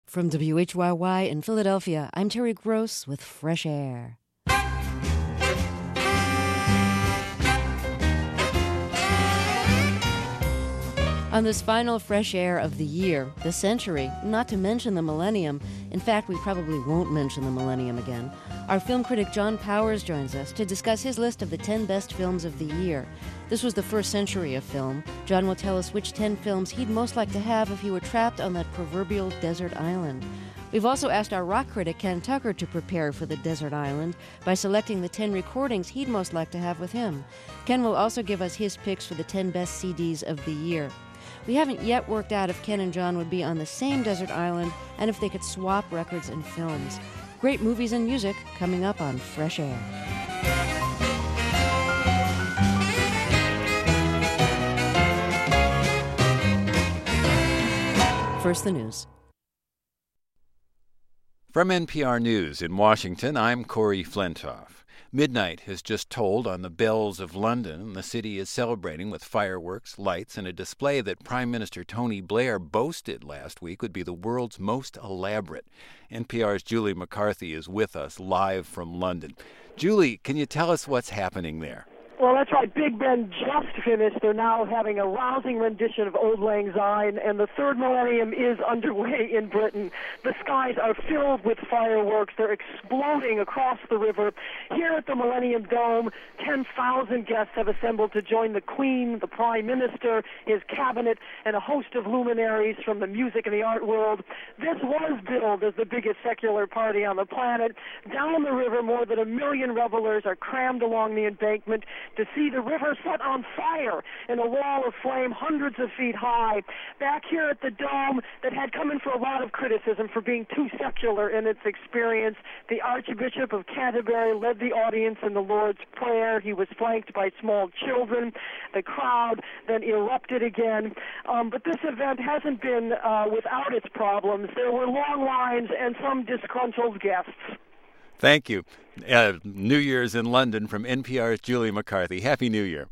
From WHYY in Philadelphia, I'm Terry Gross with Fresh Air. On this final Fresh Air of the year, the century, not to mention the millennium, in fact, we probably won't mention the millennium again, our film critic John Powers joins us to discuss his list of the 10 best films of the year. This was the first century of film. John will tell us which 10 films he'd most like to have if he were trapped on that proverbial desert island. We've also asked our rock critic Ken Tucker to prepare for the desert island by selecting the 10 recordings he'd most like to have with him. Ken will also give us his picks for the 10 best CDs of the year. We haven't yet worked out if Ken and John would be on the same desert island and if they could swap records and films. Great movies and music coming up on Fresh Air. First, the news. From NPR News in Washington, I'm Corey Flintoff. Midnight has just tolled on the bells of London, and the city is celebrating with fireworks, lights, and a display that Prime Minister Tony Blair boasted last week would be the world's most elaborate. NPR's Julie McCarthy is with us live from London. Julie, can you tell us what's happening there? Well, that's right. Big Ben just finished. They're now having a rousing rendition of Auld Lang Syne, and the third millennium is underway in Britain. The skies are filled with fireworks. They're exploding across the river. Here at the Millennium Dome, 10,000 guests have assembled to join the Queen, the Prime Minister, his cabinet, and a host of luminaries from the music and the art world. This was billed as the biggest secular party on the planet. Down the river, more than 1 million revelers are crammed along the embankment to see the river set on fire in a wall of flame hundreds of feet high. Back here at the Dome, that had come in for a lot of criticism for being too secular in its experience, the Archbishop of Canterbury led the audience in the Lord's Prayer. He was flanked by small children. The crowd then erupted again. But this event hasn't been without its problems. There were long lines and some disgruntled guests. Thank you. New Year's in London from NPR's Julie McCarthy. Happy New Year.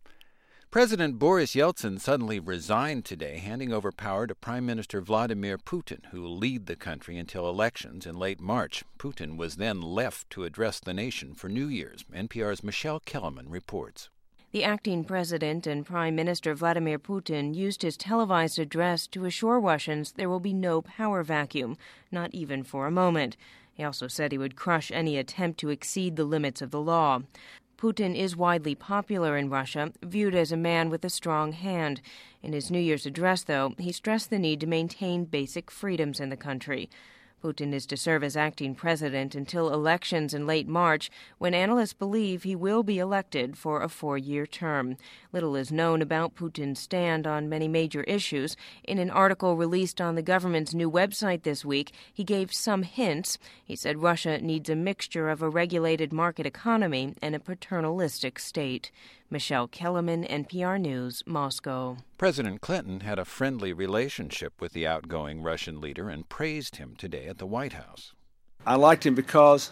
President Boris Yeltsin suddenly resigned today, handing over power to Prime Minister Vladimir Putin, who will lead the country until elections in late March. Putin was then left to address the nation for New Year's. NPR's Michelle Kellerman reports. The acting president and Prime Minister Vladimir Putin used his televised address to assure Russians there will be no power vacuum, not even for a moment. He also said he would crush any attempt to exceed the limits of the law. Putin is widely popular in Russia, viewed as a man with a strong hand. In his New Year's address, though, he stressed the need to maintain basic freedoms in the country. Putin is to serve as acting president until elections in late March, when analysts believe he will be elected for a 4-year term. Little is known about Putin's stand on many major issues. In an article released on the government's new website this week, he gave some hints. He said Russia needs a mixture of a regulated market economy and a paternalistic state. Michelle Kellerman, NPR News, Moscow. President Clinton had a friendly relationship with the outgoing Russian leader and praised him today at the White House. I liked him because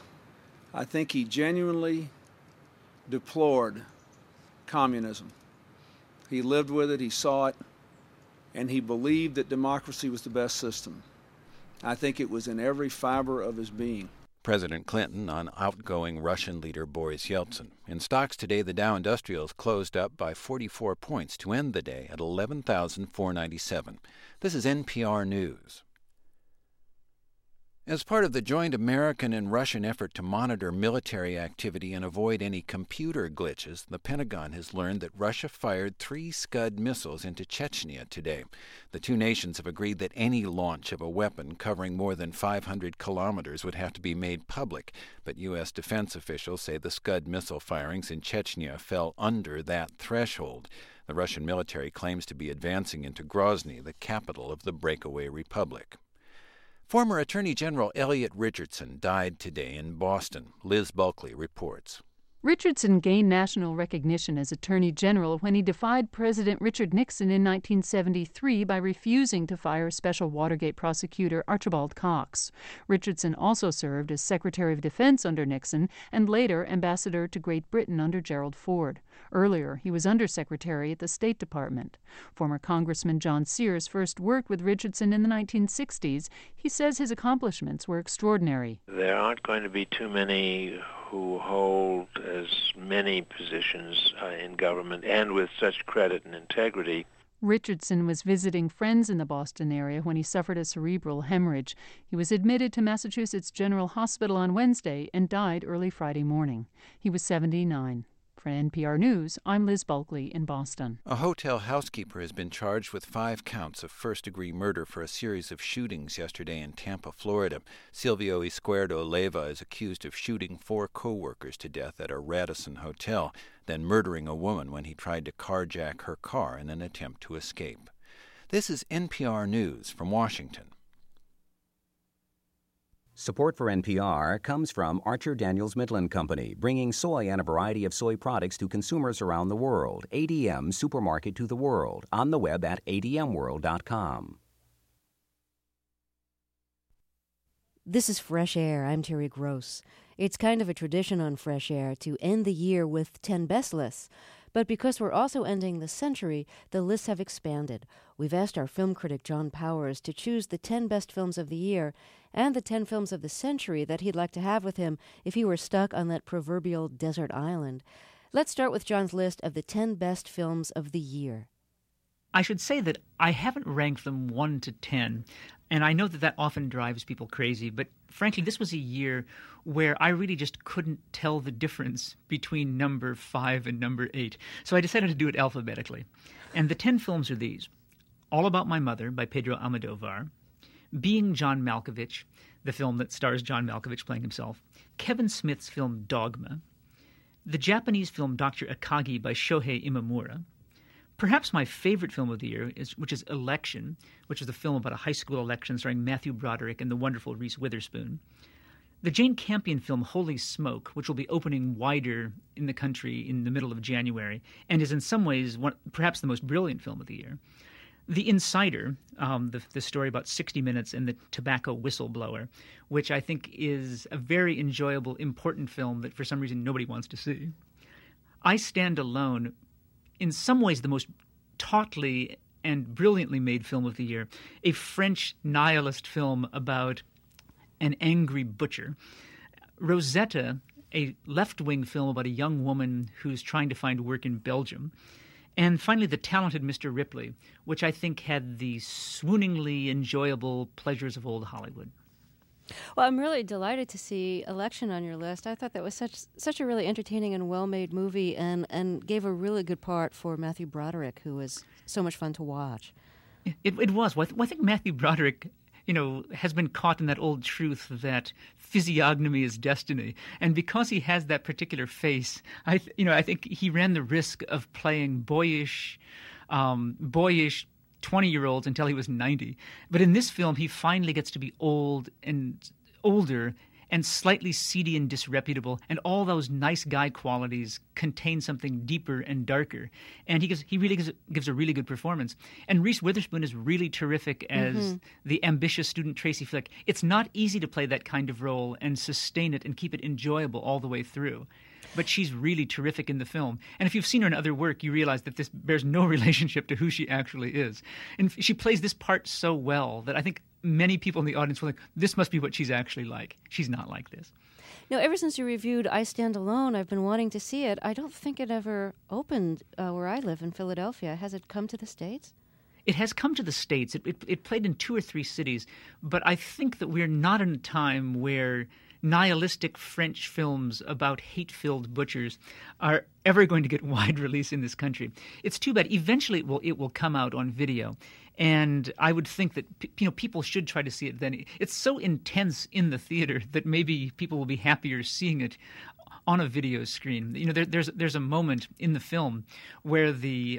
I think he genuinely deplored communism. He lived with it, he saw it, and he believed that democracy was the best system. I think it was in every fiber of his being. President Clinton on outgoing Russian leader Boris Yeltsin. In stocks today, the Dow Industrials closed up by 44 points to end the day at 11,497. This is NPR News. As part of the joint American and Russian effort to monitor military activity and avoid any computer glitches, the Pentagon has learned that Russia fired 3 Scud missiles into Chechnya today. The two nations have agreed that any launch of a weapon covering more than 500 kilometers would have to be made public, but U.S. defense officials say the Scud missile firings in Chechnya fell under that threshold. The Russian military claims to be advancing into Grozny, the capital of the breakaway republic. Former Attorney General Elliot Richardson died today in Boston. Liz Bulkley reports. Richardson gained national recognition as Attorney General when he defied President Richard Nixon in 1973 by refusing to fire Special Watergate prosecutor Archibald Cox. Richardson also served as Secretary of Defense under Nixon and later Ambassador to Great Britain under Gerald Ford. Earlier, he was Undersecretary at the State Department. Former Congressman John Sears first worked with Richardson in the 1960s. He says his accomplishments were extraordinary. There aren't going to be too many who hold as many positions in government and with such credit and integrity. Richardson was visiting friends in the Boston area when he suffered a cerebral hemorrhage. He was admitted to Massachusetts General Hospital on Wednesday and died early Friday morning. He was 79. For NPR News, I'm Liz Bulkley in Boston. A hotel housekeeper has been charged with 5 counts of first-degree murder for a series of shootings yesterday in Tampa, Florida. Silvio Izquierdo Leyva is accused of shooting 4 co-workers to death at a Radisson hotel, then murdering a woman when he tried to carjack her car in an attempt to escape. This is NPR News from Washington. Support for NPR comes from Archer Daniels Midland Company, bringing soy and a variety of soy products to consumers around the world. ADM Supermarket to the world. On the web at admworld.com. This is Fresh Air. I'm Terry Gross. It's kind of a tradition on Fresh Air to end the year with 10 best lists. But because we're also ending the century, the lists have expanded. We've asked our film critic John Powers to choose the 10 best films of the year and the 10 films of the century that he'd like to have with him if he were stuck on that proverbial desert island. Let's start with John's list of the 10 best films of the year. I should say that I haven't ranked them 1 to 10, and I know that that often drives people crazy, but frankly, this was a year where I really just couldn't tell the difference between number 5 and number 8. So I decided to do it alphabetically. And the 10 films are these: All About My Mother by Pedro Almodovar, Being John Malkovich, the film that stars John Malkovich playing himself, Kevin Smith's film Dogma, the Japanese film Dr. Akagi by Shohei Imamura, perhaps my favorite film of the year, which is Election, which is a film about a high school election starring Matthew Broderick and the wonderful Reese Witherspoon. The Jane Campion film Holy Smoke, which will be opening wider in the country in the middle of January, and is in some ways perhaps the most brilliant film of the year. The Insider, the story about 60 Minutes and the tobacco whistleblower, which I think is a very enjoyable, important film that for some reason nobody wants to see. I Stand Alone, in some ways the most tautly and brilliantly made film of the year, a French nihilist film about an angry butcher. Rosetta, a left-wing film about a young woman who's trying to find work in Belgium. And finally, The Talented Mr. Ripley, which I think had the swooningly enjoyable pleasures of old Hollywood. Well, I'm really delighted to see Election on your list. I thought that was such a really entertaining and well-made movie and gave a really good part for Matthew Broderick, who was so much fun to watch. It was. Well, I think Matthew Broderick, has been caught in that old truth that physiognomy is destiny. And because he has that particular face, I think he ran the risk of playing boyish 20-year-olds until he was 90. But in this film, he finally gets to be older and slightly seedy and disreputable, and all those nice guy qualities contain something deeper and darker. And he really gives a really good performance. And Reese Witherspoon is really terrific as the ambitious student Tracy Flick. It's not easy to play that kind of role and sustain it and keep it enjoyable all the way through. But she's really terrific in the film. And if you've seen her in other work, you realize that this bears no relationship to who she actually is. And she plays this part so well that I think many people in the audience will think, this must be what she's actually like. She's not like this. Now, ever since you reviewed I Stand Alone, I've been wanting to see it. I don't think it ever opened where I live in Philadelphia. Has it come to the States? It has come to the States. It played in 2 or 3 cities. But I think that we're not in a time where nihilistic French films about hate-filled butchers are ever going to get wide release in this country. It's too bad. Eventually it will come out on video. And I would think that people should try to see it then. It's so intense in the theater that maybe people will be happier seeing it on a video screen. You know, there's a moment in the film where the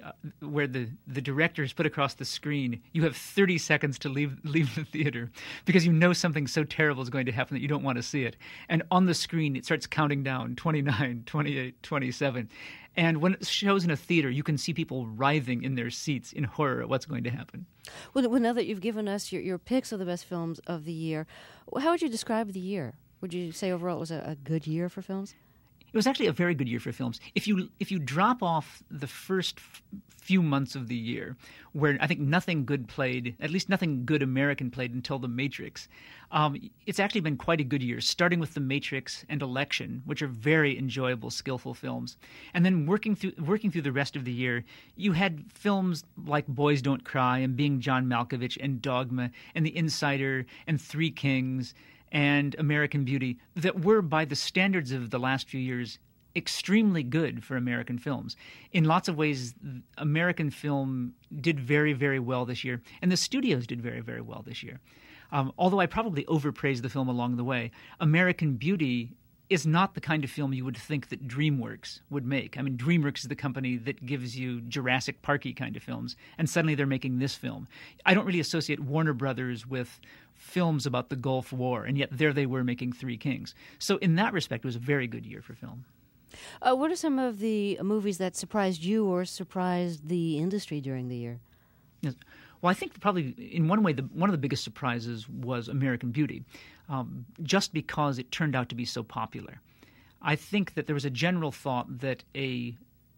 director has put across the screen, you have 30 seconds to leave the theater because you know something so terrible is going to happen that you don't want to see it. And on the screen, it starts counting down, 29, 28, 27. And when it shows in a theater, you can see people writhing in their seats in horror at what's going to happen. Well, now that you've given us your picks of the best films of the year, how would you describe the year? Would you say overall it was a good year for films? It was actually a very good year for films. If you drop off the first few months of the year, where I think nothing good played, at least nothing good American played until The Matrix, it's actually been quite a good year, starting with The Matrix and Election, which are very enjoyable, skillful films. And then working through the rest of the year, you had films like Boys Don't Cry and Being John Malkovich and Dogma and The Insider and Three Kings and American Beauty that were, by the standards of the last few years, extremely good for American films. In lots of ways, American film did very, very well this year, and the studios did very, very well this year. Although I probably overpraised the film along the way, American Beauty is not the kind of film you would think that DreamWorks would make. I mean, DreamWorks is the company that gives you Jurassic Parky kind of films, and suddenly they're making this film. I don't really associate Warner Brothers with films about the Gulf War, and yet there they were making Three Kings. So in that respect, it was a very good year for film. What are some of the movies that surprised you or surprised the industry during the year? Yes. Well, I think probably in one way, one of the biggest surprises was American Beauty, just because it turned out to be so popular. I think that there was a general thought that a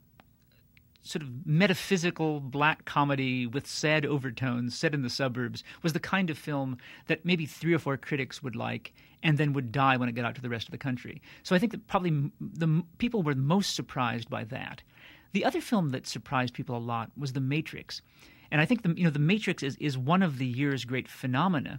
sort of metaphysical black comedy with sad overtones set in the suburbs was the kind of film that maybe 3 or 4 critics would like and then would die when it got out to the rest of the country. So I think that probably the people were most surprised by that. The other film that surprised people a lot was The Matrix. And I think The Matrix is one of the year's great phenomena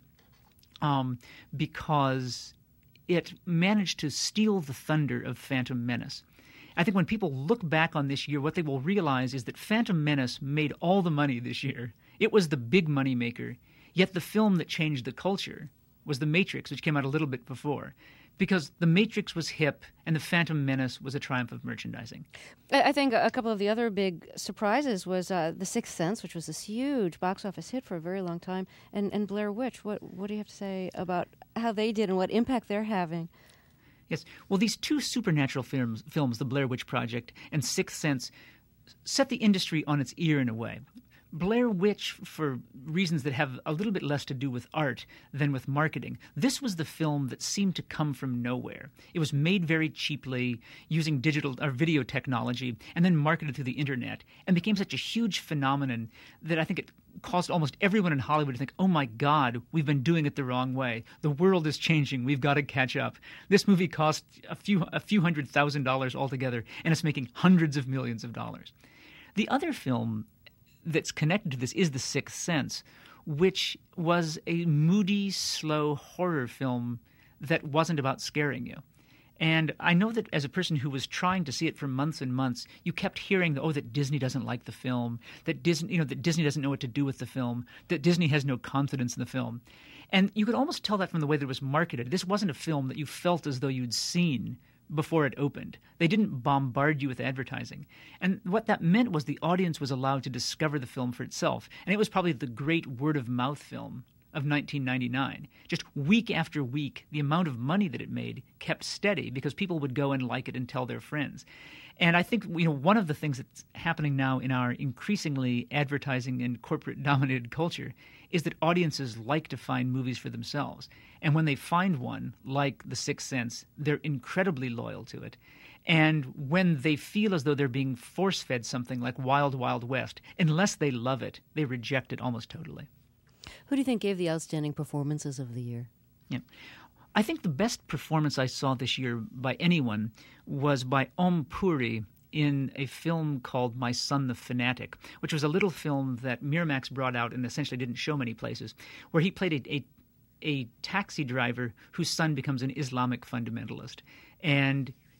because it managed to steal the thunder of Phantom Menace. I think when people look back on this year, what they will realize is that Phantom Menace made all the money this year. It was the big money maker. Yet the film that changed the culture was The Matrix, which came out a little bit before, because The Matrix was hip and The Phantom Menace was a triumph of merchandising. I think a couple of the other big surprises was The Sixth Sense, which was this huge box office hit for a very long time, and Blair Witch. What do you have to say about how they did and what impact they're having? Yes. Well, these two supernatural films, The Blair Witch Project and Sixth Sense, set the industry on its ear in a way. Blair Witch, for reasons that have a little bit less to do with art than with marketing, this was the film that seemed to come from nowhere. It was made very cheaply using digital or video technology and then marketed through the internet and became such a huge phenomenon that I think it caused almost everyone in Hollywood to think, oh my God, we've been doing it the wrong way. The world is changing. We've got to catch up. This movie cost a few $100,000 altogether, and it's making hundreds of millions of dollars. The other film that's connected to this is The Sixth Sense, which was a moody, slow horror film that wasn't about scaring you. And I know that as a person who was trying to see it for months and months, you kept hearing, that Disney doesn't like the film, that Disney doesn't know what to do with the film, that Disney has no confidence in the film. And you could almost tell that from the way that it was marketed. This wasn't a film that you felt as though you'd seen before it opened. They didn't bombard you with advertising. And what that meant was the audience was allowed to discover the film for itself. And it was probably the great word-of-mouth film of 1999. Just week after week, the amount of money that it made kept steady because people would go and like it and tell their friends. And I think one of the things that's happening now in our increasingly advertising and corporate-dominated culture is that audiences like to find movies for themselves. And when they find one, like The Sixth Sense, they're incredibly loyal to it. And when they feel as though they're being force-fed something like Wild Wild West, unless they love it, they reject it almost totally. Who do you think gave the outstanding performances of the year? Yeah. I think the best performance I saw this year by anyone was by Om Puri in a film called My Son the Fanatic, which was a little film that Miramax brought out and essentially didn't show many places, where he played a taxi driver whose son becomes an Islamic fundamentalist. And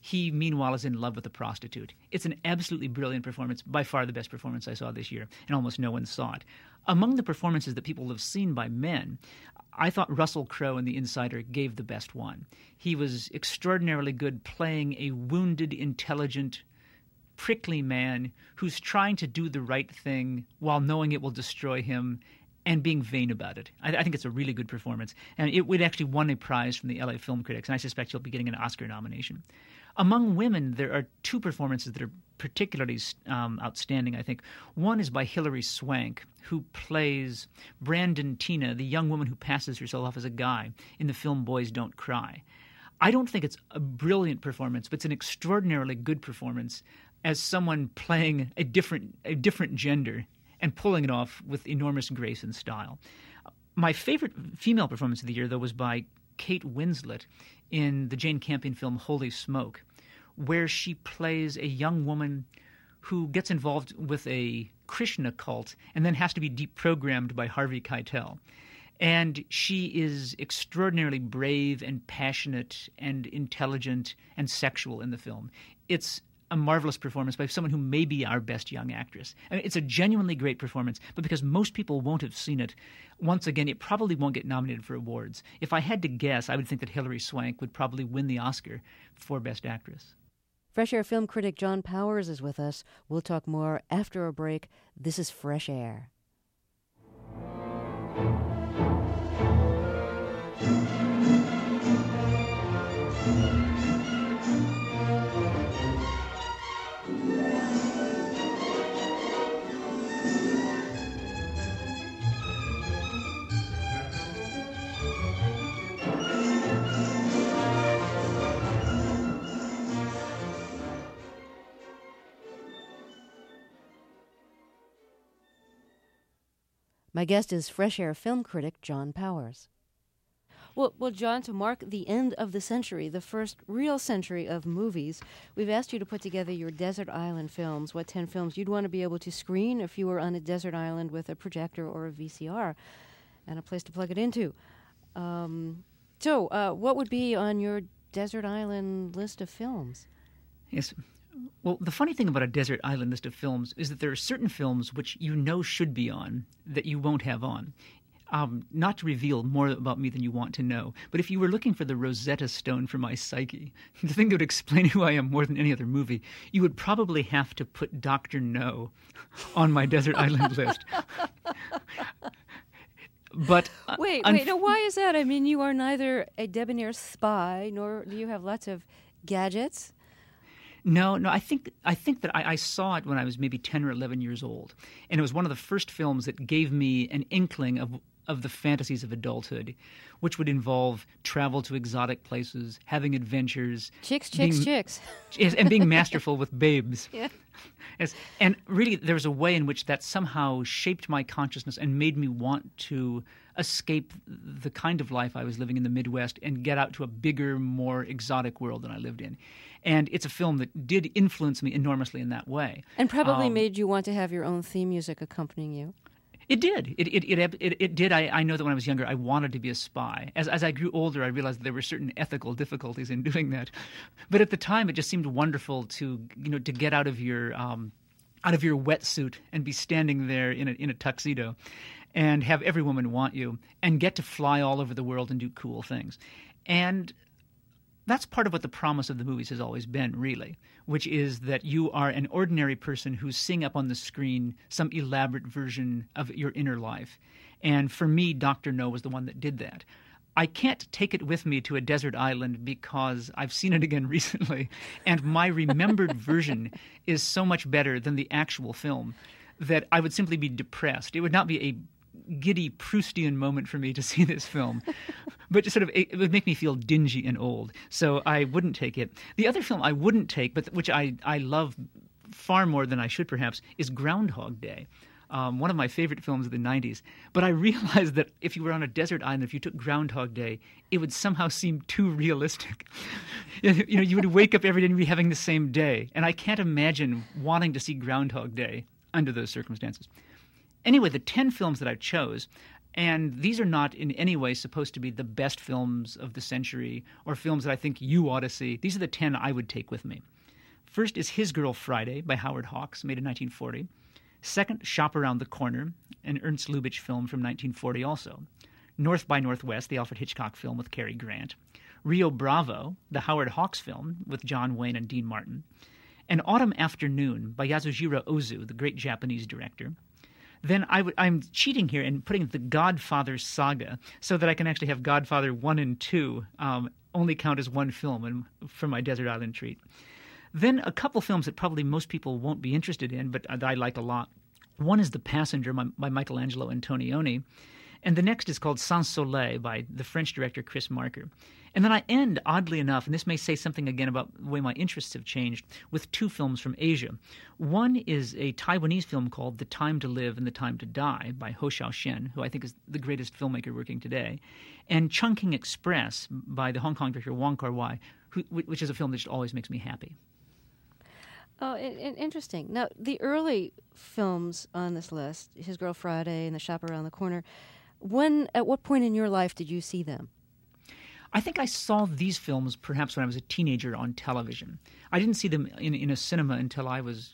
he, meanwhile, is in love with a prostitute. It's an absolutely brilliant performance, by far the best performance I saw this year, and almost no one saw it. Among the performances that people have seen by men, I thought Russell Crowe in The Insider gave the best one. He was extraordinarily good playing a wounded, intelligent, prickly man who's trying to do the right thing while knowing it will destroy him and being vain about it. I think it's a really good performance. And it actually won a prize from the LA Film Critics, and I suspect he'll be getting an Oscar nomination. Among women, there are two performances that are particularly outstanding, I think. One is by Hilary Swank, who plays Brandon Tina, the young woman who passes herself off as a guy in the film Boys Don't Cry. I don't think it's a brilliant performance, but it's an extraordinarily good performance as someone playing a different gender and pulling it off with enormous grace and style. My favorite female performance of the year, though, was by Kate Winslet in the Jane Campion film Holy Smoke, where she plays a young woman who gets involved with a Krishna cult and then has to be deprogrammed by Harvey Keitel. And she is extraordinarily brave and passionate and intelligent and sexual in the film. It's a marvelous performance by someone who may be our best young actress. I mean, it's a genuinely great performance, but because most people won't have seen it, once again, it probably won't get nominated for awards. If I had to guess, I would think that Hilary Swank would probably win the Oscar for Best Actress. Fresh Air film critic John Powers is with us. We'll talk more after a break. This is Fresh Air. My guest is Fresh Air film critic John Powers. Well, John, to mark the end of the century, the first real century of movies, we've asked you to put together your desert island films, what 10 films you'd want to be able to screen if you were on a desert island with a projector or a VCR and a place to plug it into. So what would be on your desert island list of films? Yes. Well, the funny thing about a desert island list of films is that there are certain films which you know should be on that you won't have on. Not to reveal more about me than you want to know, but if you were looking for the Rosetta Stone for my psyche, the thing that would explain who I am more than any other movie, you would probably have to put Dr. No on my desert island list. But wait, now why is that? I mean, you are neither a debonair spy nor do you have lots of gadgets. No. I think that I saw it when I was maybe 10 or 11 years old, and it was one of the first films that gave me an inkling of the fantasies of adulthood, which would involve travel to exotic places, having adventures, chicks, yes, and being masterful with babes. Yeah. Yes, and really, there was a way in which that somehow shaped my consciousness and made me want to escape the kind of life I was living in the Midwest and get out to a bigger, more exotic world than I lived in. And it's a film that did influence me enormously in that way. And probably made you want to have your own theme music accompanying you. It did. It did. I know that when I was younger, I wanted to be a spy. As I grew older, I realized that there were certain ethical difficulties in doing that. But at the time, it just seemed wonderful to get out of your wetsuit and be standing there in a tuxedo, and have every woman want you, and get to fly all over the world and do cool things. And that's part of what the promise of the movies has always been, really, which is that you are an ordinary person who's seeing up on the screen some elaborate version of your inner life. And for me, Dr. No was the one that did that. I can't take it with me to a desert island because I've seen it again recently, and my remembered version is so much better than the actual film that I would simply be depressed. It would not be a giddy Proustian moment for me to see this film, but just it would make me feel dingy and old. So I wouldn't take it. The other film I wouldn't take, but which I love far more than I should perhaps, is Groundhog Day. One of my favorite films of the 90s. But I realized that if you were on a desert island, if you took Groundhog Day, it would somehow seem too realistic. You would wake up every day and be having the same day. And I can't imagine wanting to see Groundhog Day under those circumstances. Anyway, the 10 films that I chose, And these are not in any way supposed to be the best films of the century or films that I think you ought to see. These are the 10 I would take with me. First is His Girl Friday by Howard Hawks, made in 1940. Second, Shop Around the Corner, an Ernst Lubitsch film from 1940 also. North by Northwest, the Alfred Hitchcock film with Cary Grant. Rio Bravo, the Howard Hawks film with John Wayne and Dean Martin. And Autumn Afternoon by Yasujiro Ozu, the great Japanese director. Then I'm cheating here and putting the Godfather saga so that I can actually have Godfather 1 and 2 only count as one film for my Desert Island treat. Then a couple films that probably most people won't be interested in, but that I like a lot. One is The Passenger by Michelangelo Antonioni, and the next is called Sans Soleil by the French director Chris Marker. And then I end, oddly enough, and this may say something again about the way my interests have changed, with two films from Asia. One is a Taiwanese film called The Time to Live and the Time to Die by Ho Xiaoshen, who I think is the greatest filmmaker working today, and Chungking Express by the Hong Kong director Wong Kar-wai, which is a film that just always makes me happy. Oh, interesting. Now, the early films on this list, His Girl Friday and The Shop Around the Corner, at what point in your life did you see them? I think I saw these films perhaps when I was a teenager on television. I didn't see them in a cinema until I was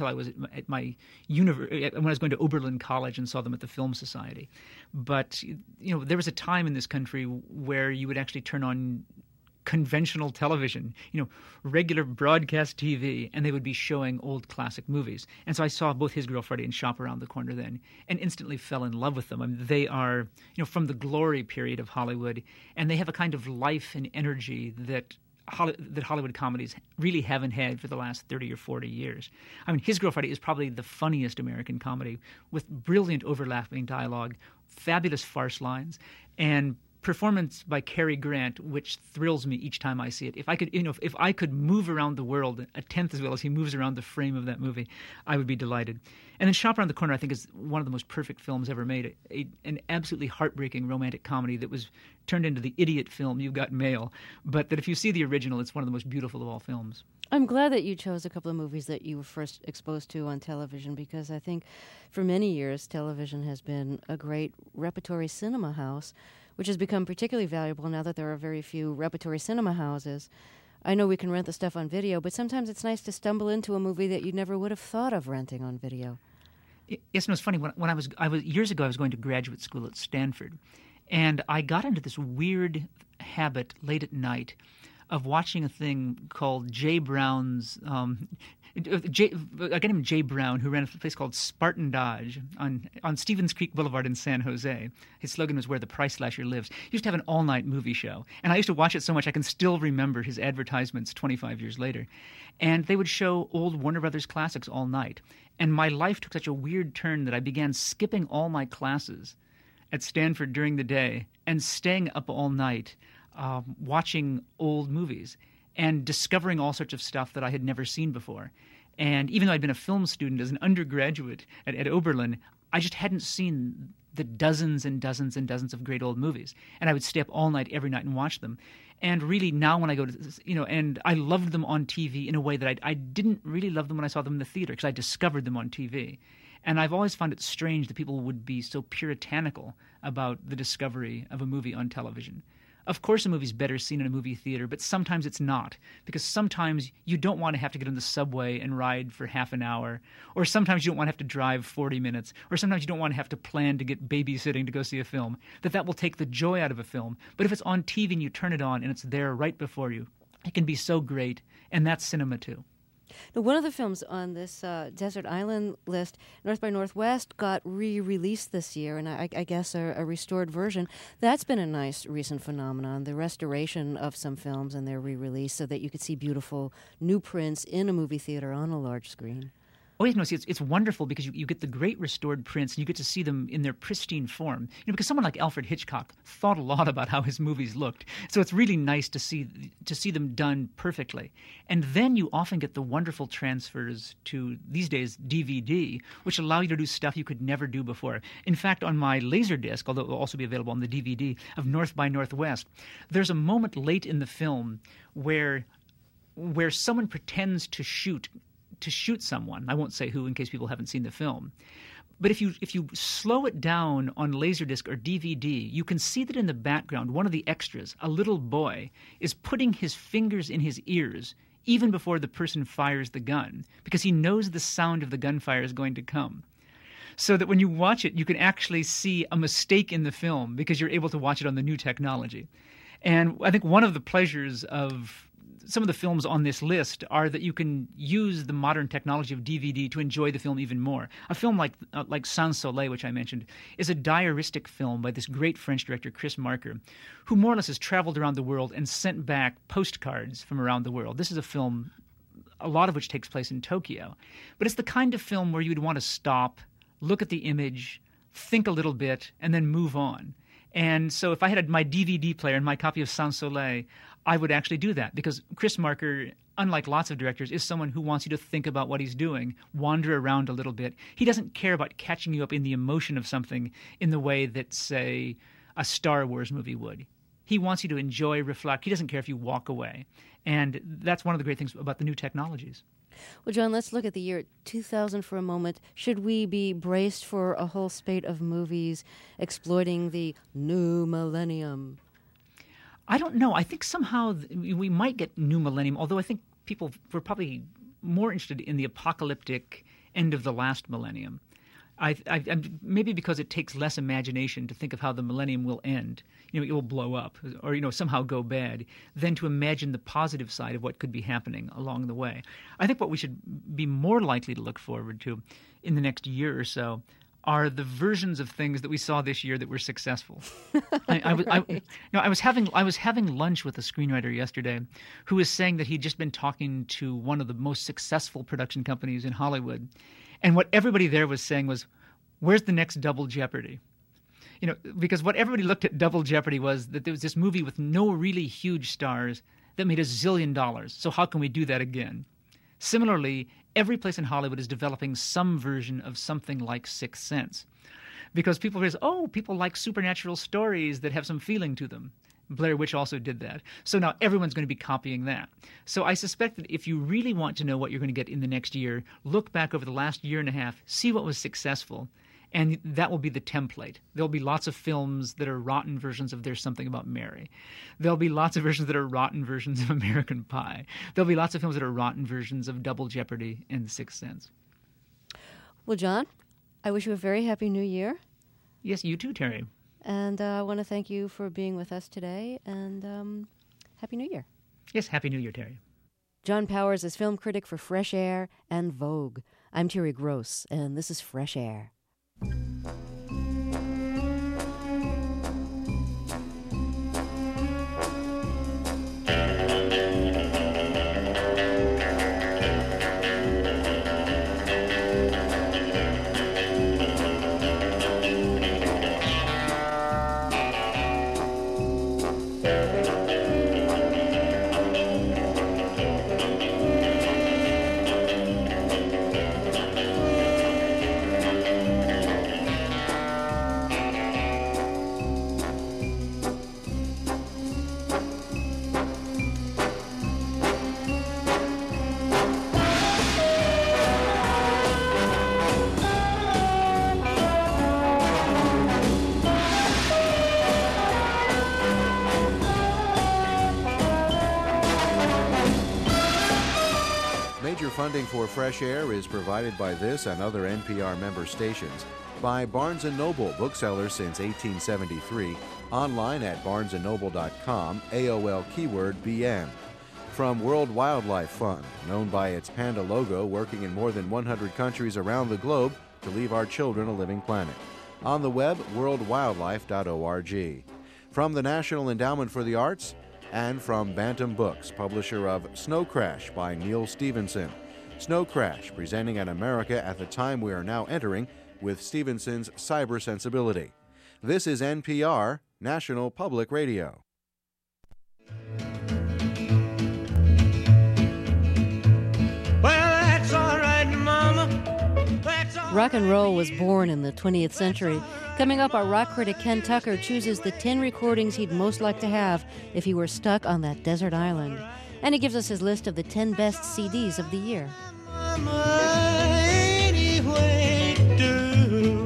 at my when I was going to Oberlin College and saw them at the Film Society. But there was a time in this country where you would actually turn on conventional television, regular broadcast TV, and they would be showing old classic movies. And so I saw both His Girl Friday and Shop Around the Corner then, and instantly fell in love with them. I mean, they are, from the glory period of Hollywood, and they have a kind of life and energy that Hollywood comedies really haven't had for the last 30 or 40 years. I mean, His Girl Friday is probably the funniest American comedy, with brilliant overlapping dialogue, fabulous farce lines, and performance by Cary Grant, which thrills me each time I see it. If I could move around the world a tenth as well as he moves around the frame of that movie, I would be delighted. And then Shop Around the Corner, I think, is one of the most perfect films ever made. An absolutely heartbreaking romantic comedy that was turned into the idiot film You've Got Mail, but that if you see the original, it's one of the most beautiful of all films. I'm glad that you chose a couple of movies that you were first exposed to on television, because I think for many years television has been a great repertory cinema house, which has become particularly valuable now that there are very few repertory cinema houses. I know we can rent the stuff on video, but sometimes it's nice to stumble into a movie that you never would have thought of renting on video. Yes, and it's funny. When I was years ago, I was going to graduate school at Stanford, and I got into this weird habit late at night of watching a thing called Jay Brown's. A guy named Jay Brown, who ran a place called Spartan Dodge on Stevens Creek Boulevard in San Jose. His slogan was "Where the Price Slasher Lives." He used to have an all-night movie show, and I used to watch it so much I can still remember his advertisements 25 years later. And they would show old Warner Brothers classics all night. And my life took such a weird turn that I began skipping all my classes at Stanford during the day and staying up all night watching old movies and discovering all sorts of stuff that I had never seen before. And even though I'd been a film student as an undergraduate at Oberlin, I just hadn't seen the dozens and dozens and dozens of great old movies. And I would stay up all night every night and watch them. And really now when I go to, and I loved them on TV in a way that I didn't really love them when I saw them in the theater, because I discovered them on TV. And I've always found it strange that people would be so puritanical about the discovery of a movie on television. Of course a movie's better seen in a movie theater, but sometimes it's not, because sometimes you don't want to have to get on the subway and ride for half an hour, or sometimes you don't want to have to drive 40 minutes, or sometimes you don't want to have to plan to get babysitting to go see a film, that will take the joy out of a film. But if it's on TV and you turn it on and it's there right before you, it can be so great, and that's cinema too. Now, one of the films on this Desert Island list, North by Northwest, got re-released this year, and I guess a restored version. That's been a nice recent phenomenon, the restoration of some films and their re-release so that you could see beautiful new prints in a movie theater on a large screen. Oh, yes, no, see, it's wonderful because you get the great restored prints and you get to see them in their pristine form. Because someone like Alfred Hitchcock thought a lot about how his movies looked. So it's really nice to see them done perfectly. And then you often get the wonderful transfers to, these days, DVD, which allow you to do stuff you could never do before. In fact, on my Laserdisc, although it will also be available on the DVD, of North by Northwest, there's a moment late in the film where someone pretends to shoot someone. I won't say who in case people haven't seen the film. But if you slow it down on Laserdisc or DVD, you can see that in the background, one of the extras, a little boy, is putting his fingers in his ears even before the person fires the gun, because he knows the sound of the gunfire is going to come. So that when you watch it, you can actually see a mistake in the film because you're able to watch it on the new technology. And I think one of the pleasures of some of the films on this list are that you can use the modern technology of DVD to enjoy the film even more. A film like Sans Soleil, which I mentioned, is a diaristic film by this great French director, Chris Marker, who more or less has traveled around the world and sent back postcards from around the world. This is a film, a lot of which takes place in Tokyo. But it's the kind of film where you'd want to stop, look at the image, think a little bit, and then move on. And so if I had my DVD player and my copy of Sans Soleil, I would actually do that, because Chris Marker, unlike lots of directors, is someone who wants you to think about what he's doing, wander around a little bit. He doesn't care about catching you up in the emotion of something in the way that, say, a Star Wars movie would. He wants you to enjoy, reflect. He doesn't care if you walk away. And that's one of the great things about the new technologies. Well, John, let's look at the year 2000 for a moment. Should we be braced for a whole spate of movies exploiting the new millennium? I don't know. I think somehow we might get new millennium, although I think people were probably more interested in the apocalyptic end of the last millennium. Maybe because it takes less imagination to think of how the millennium will end. It will blow up or, somehow go bad, than to imagine the positive side of what could be happening along the way. I think what we should be more likely to look forward to in the next year or so are the versions of things that we saw this year that were successful. I was having lunch with a screenwriter yesterday who was saying that he'd just been talking to one of the most successful production companies in Hollywood, and what everybody there was saying was, "Where's the next Double Jeopardy?" Because what everybody looked at Double Jeopardy was that there was this movie with no really huge stars that made $1 zillion. So how can we do that again? Similarly, every place in Hollywood is developing some version of something like Sixth Sense, because people realize, people like supernatural stories that have some feeling to them. Blair Witch also did that. So now everyone's going to be copying that. So I suspect that if you really want to know what you're going to get in the next year, look back over the last year and a half, see what was successful, and that will be the template. There'll be lots of films that are rotten versions of There's Something About Mary. There'll be lots of versions that are rotten versions of American Pie. There'll be lots of films that are rotten versions of Double Jeopardy and Sixth Sense. Well, John, I wish you a very happy new year. Yes, you too, Terry. And I want to thank you for being with us today, and Happy New Year. Yes, Happy New Year, Terry. John Powers is film critic for Fresh Air and Vogue. I'm Terry Gross, and this is Fresh Air. Funding for Fresh Air is provided by this and other NPR member stations, by Barnes & Noble, bookseller since 1873, online at barnesandnoble.com, AOL keyword BN. From World Wildlife Fund, known by its panda logo, working in more than 100 countries around the globe to leave our children a living planet. On the web, worldwildlife.org. From the National Endowment for the Arts, and from Bantam Books, publisher of Snow Crash by Neil Stephenson. Snow Crash, presenting an America at the time we are now entering with Stevenson's cyber sensibility. This is NPR, National Public Radio. Well, that's all right, Mama. That's all Rock and roll was born in the 20th century. Coming up, our rock critic Ken Tucker chooses the 10 recordings he'd most like to have if he were stuck on that desert island. And he gives us his list of the 10 best CDs of the year. Mama, anyway, do.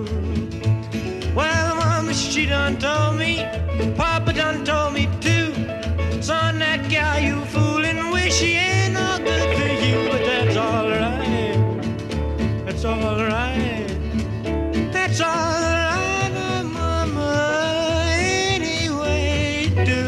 done told me, Papa done told me too. Son, that gal you foolin' wish she ain't no good for you, but that's all right. That's all right. That's all right, Mama, anyway do.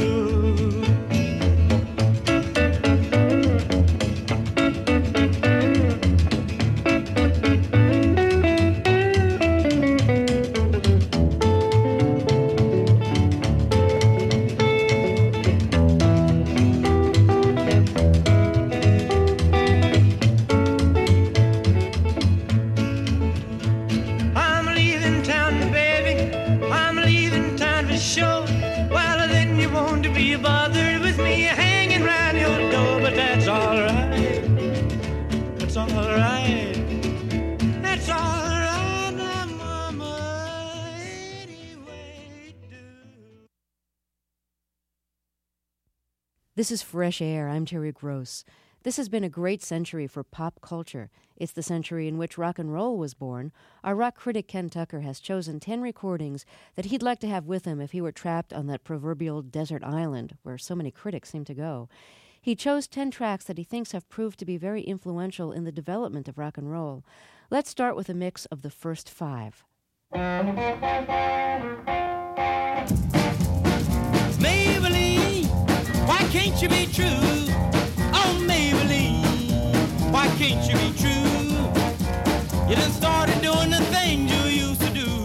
This is Fresh Air. I'm Terry Gross. This has been a great century for pop culture. It's the century in which rock and roll was born. Our rock critic Ken Tucker has chosen 10 recordings that he'd like to have with him if he were trapped on that proverbial desert island where so many critics seem to go. He chose 10 tracks that he thinks have proved to be very influential in the development of rock and roll. Let's start with a mix of the first 5. Maybelline, why can't you be true? Oh, Maybelline, why can't you be true? You done started doing the things you used to do.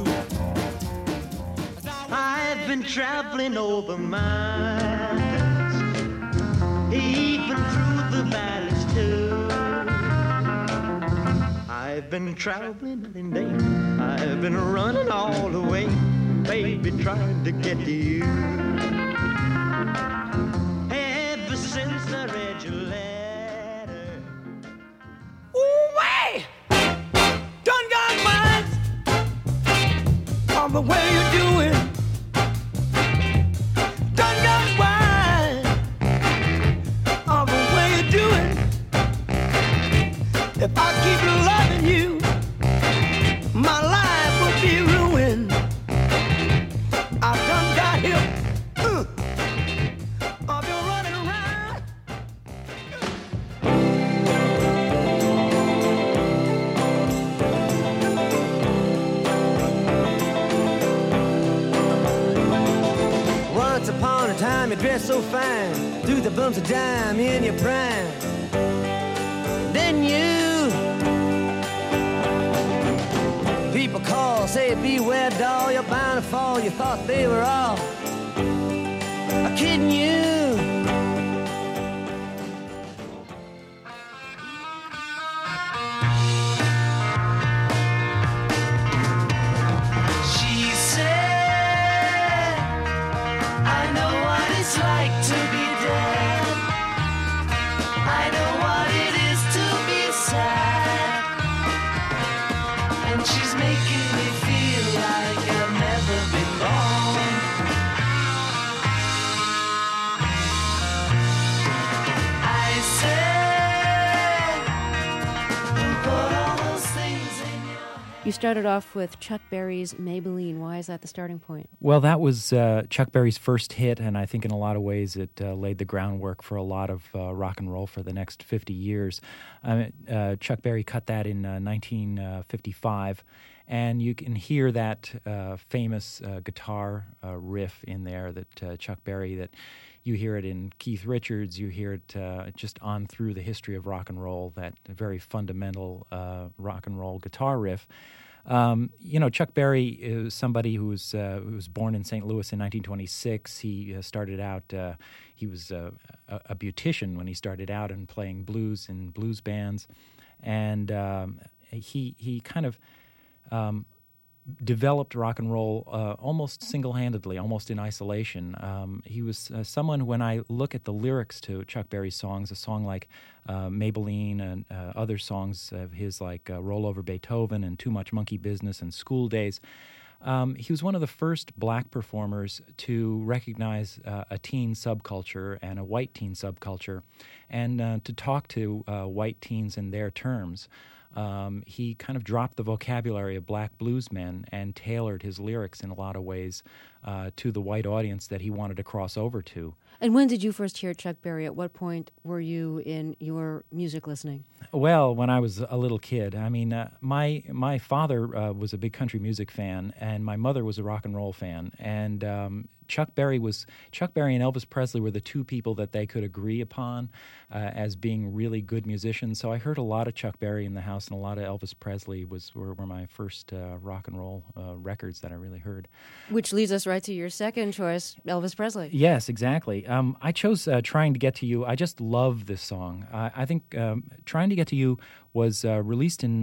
I've been traveling over miles, even through the valleys too. I've been traveling in day, I've been running all the way, baby, trying to get to you. Ever since I read your letter, ooh-wee, done got wise on the way you're doing. Done got wise on the way you're doing. If I keep loving you, my life will be ruined. I've done got him. I've been running around. Once upon a time, you dressed so fine, threw the bumps of dime in your prime. Then people call, say beware doll, you're bound to fall. You thought they were all kidding you. She said, I know what it's like to be dead. I know what it is to be sad. And she's making me feel like I've never been born. I said, put all those things in your... You started off with Chuck Berry's Maybelline. Why is that the starting point? Well, that was Chuck Berry's first hit, and I think in a lot of ways it laid the groundwork for a lot of rock and roll for the next 50 years. Chuck Berry cut that in 1955, and you can hear that famous guitar riff in there that Chuck Berry, that you hear it in Keith Richards, you hear it just on through the history of rock and roll, that very fundamental rock and roll guitar riff. Chuck Berry is somebody who was born in St. Louis in 1926. He started out, he was a beautician when he started out and playing blues in blues bands. And he kind of developed rock and roll almost single-handedly, almost in isolation. He was someone, when I look at the lyrics to Chuck Berry's songs, a song like Maybelline and other songs of his like Roll Over Beethoven and Too Much Monkey Business and School Days, he was one of the first black performers to recognize a teen subculture and a white teen subculture, and to talk to white teens in their terms. he kind of dropped the vocabulary of black bluesmen and tailored his lyrics in a lot of ways to the white audience that he wanted to cross over to. And when did you first hear Chuck Berry? At what point were you in your music listening? Well, when I was a little kid. I mean, my father was a big country music fan, and my mother was a rock and roll fan. And Chuck Berry and Elvis Presley were the two people that they could agree upon as being really good musicians. So I heard a lot of Chuck Berry in the house, and a lot of Elvis Presley were my first rock and roll records that I really heard. Which leads us right to your second choice, Elvis Presley. Yes, exactly. I chose Trying to Get to You. I just love this song. I think Trying to Get to You was released in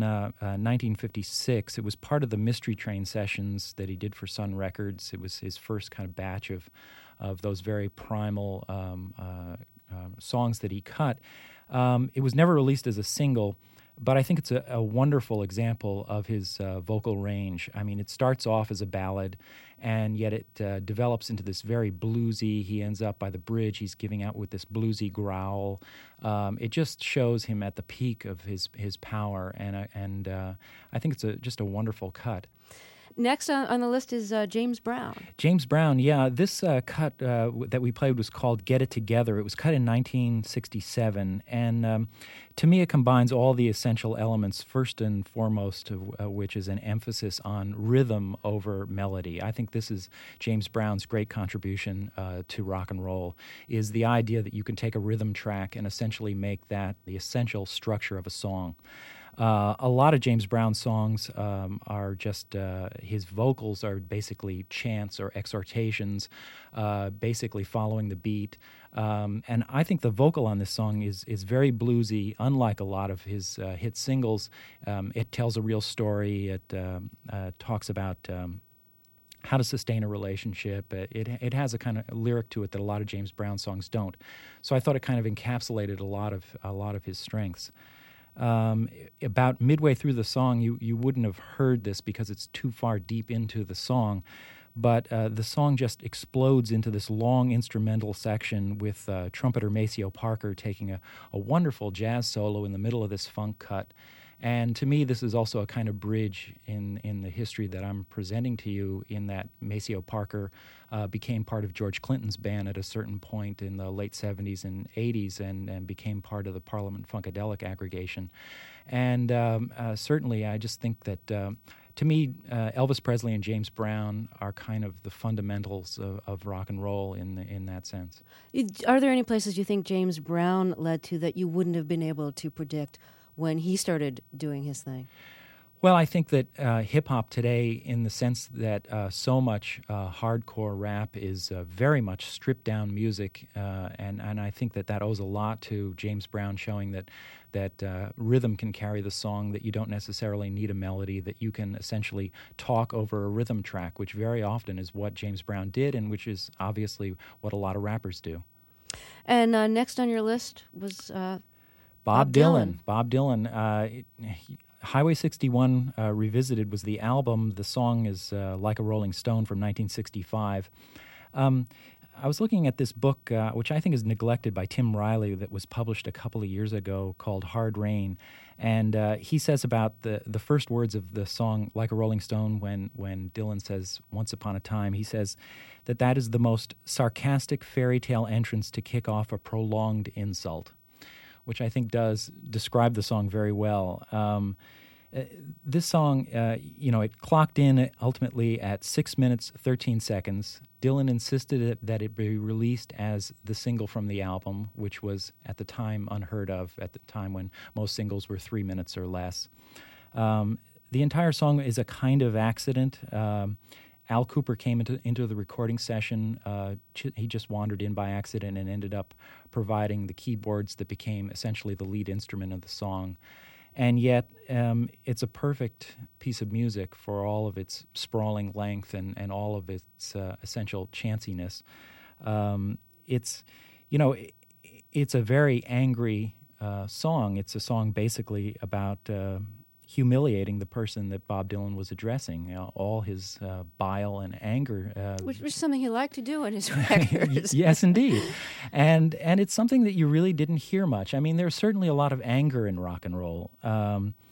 1956. It was part of the Mystery Train sessions that he did for Sun Records. It was his first kind of batch of those very primal songs that he cut. It was never released as a single, but I think it's a wonderful example of his vocal range. I mean, it starts off as a ballad, and yet it develops into this very bluesy. He ends up by the bridge. He's giving out with this bluesy growl. It just shows him at the peak of his power, and I think it's just a wonderful cut. Next on the list is James Brown. James Brown, yeah. This cut that we played was called Get It Together. It was cut in 1967, and to me it combines all the essential elements, first and foremost of which is an emphasis on rhythm over melody. I think this is James Brown's great contribution to rock and roll, is the idea that you can take a rhythm track and essentially make that the essential structure of a song. A lot of James Brown songs are just, his vocals are basically chants or exhortations, basically following the beat. And I think the vocal on this song is very bluesy, unlike a lot of his hit singles. It tells a real story. It talks about how to sustain a relationship. It has a kind of lyric to it that a lot of James Brown songs don't. So I thought it kind of encapsulated a lot of his strengths. About midway through the song, you wouldn't have heard this because it's too far deep into the song, but the song just explodes into this long instrumental section with trumpeter Maceo Parker taking a wonderful jazz solo in the middle of this funk cut. And to me, this is also a kind of bridge in the history that I'm presenting to you, in that Maceo Parker became part of George Clinton's band at a certain point in the late 70s and 80s and became part of the Parliament Funkadelic aggregation. And certainly, I just think that, to me, Elvis Presley and James Brown are kind of the fundamentals of rock and roll in that sense. Are there any places you think James Brown led to that you wouldn't have been able to predict when he started doing his thing? Well, I think that hip-hop today, in the sense that so much hardcore rap is very much stripped-down music, and I think that owes a lot to James Brown showing that rhythm can carry the song, that you don't necessarily need a melody, that you can essentially talk over a rhythm track, which very often is what James Brown did and which is obviously what a lot of rappers do. And next on your list was Bob Dylan. Bob Dylan. Highway 61 Revisited was the album. The song is Like a Rolling Stone from 1965. I was looking at this book, which I think is neglected by Tim Riley, that was published a couple of years ago, called Hard Rain. And he says about the first words of the song Like a Rolling Stone, when Dylan says Once Upon a Time, he says that is the most sarcastic fairy tale entrance to kick off a prolonged insult, which I think does describe the song very well. This song, it clocked in ultimately at 6 minutes, 13 seconds. Dylan insisted that it be released as the single from the album, which was at the time unheard of, at the time when most singles were 3 minutes or less. The entire song is a kind of accident. Al Cooper came into the recording session. He just wandered in by accident and ended up providing the keyboards that became essentially the lead instrument of the song. And yet, it's a perfect piece of music for all of its sprawling length and all of its essential chanciness. It's a very angry song. It's a song basically about humiliating the person that Bob Dylan was addressing. All his bile and anger. Which was something he liked to do in his records. Yes, indeed. And it's something that you really didn't hear much. I mean, there's certainly a lot of anger in rock and roll.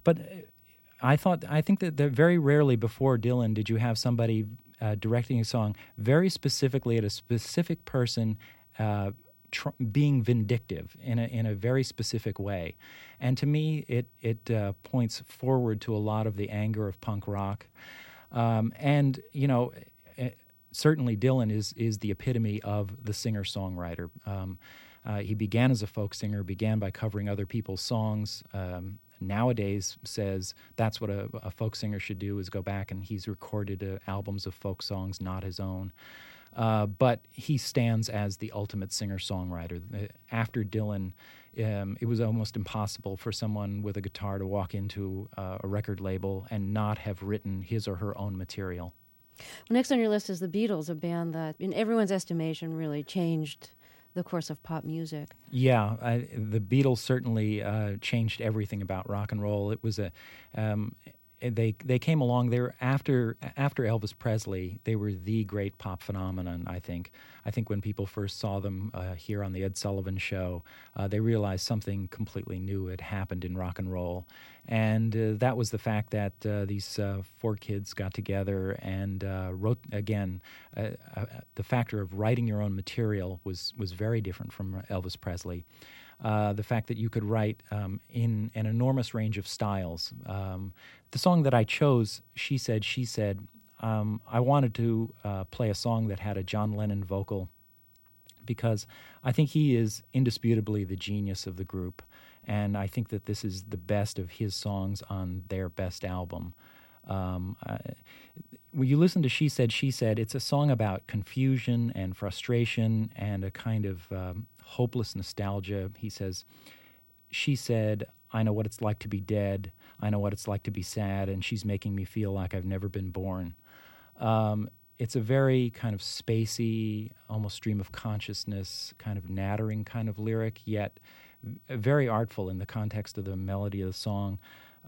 But I think that very rarely before Dylan did you have somebody directing a song very specifically at a specific person, being vindictive in a very specific way. And to me, it points forward to a lot of the anger of punk rock. And, you know, certainly Dylan is the epitome of the singer-songwriter. He began as a folk singer, began by covering other people's songs. Nowadays says that's what a folk singer should do, is go back, and he's recorded albums of folk songs, not his own. But he stands as the ultimate singer-songwriter. After Dylan, it was almost impossible for someone with a guitar to walk into a record label and not have written his or her own material. Well, next on your list is the Beatles, a band that, in everyone's estimation, really changed the course of pop music. Yeah, the Beatles certainly changed everything about rock and roll. It was they came along there after Elvis Presley. They were the great pop phenomenon, I think. I think when people first saw them here on the Ed Sullivan Show, they realized something completely new had happened in rock and roll. And that was the fact that these four kids got together and wrote, again, the factor of writing your own material was very different from Elvis Presley. The fact that you could write in an enormous range of styles. The song that I chose, She Said, I wanted to play a song that had a John Lennon vocal because I think he is indisputably the genius of the group, and I think that this is the best of his songs on their best album. When you listen to She Said, it's a song about confusion and frustration and a kind of hopeless nostalgia. He says, she said, I know what it's like to be dead. I know what it's like to be sad, and she's making me feel like I've never been born. It's a very kind of spacey, almost stream of consciousness, kind of nattering kind of lyric, yet very artful in the context of the melody of the song.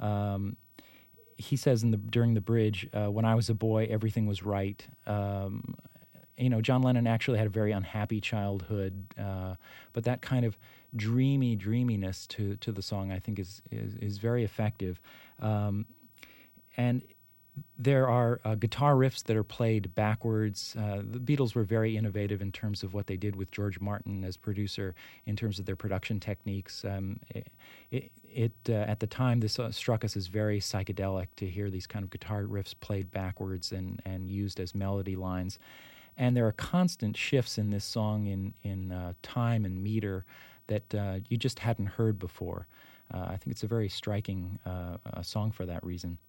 He says during the bridge, when I was a boy, everything was right. John Lennon actually had a very unhappy childhood, but that kind of dreaminess to the song, I think, is very effective. And there are guitar riffs that are played backwards. The Beatles were very innovative in terms of what they did with George Martin as producer in terms of their production techniques. At the time, this struck us as very psychedelic to hear these kind of guitar riffs played backwards and used as melody lines. And there are constant shifts in this song in time and meter that you just hadn't heard before. I think it's a very striking song for that reason.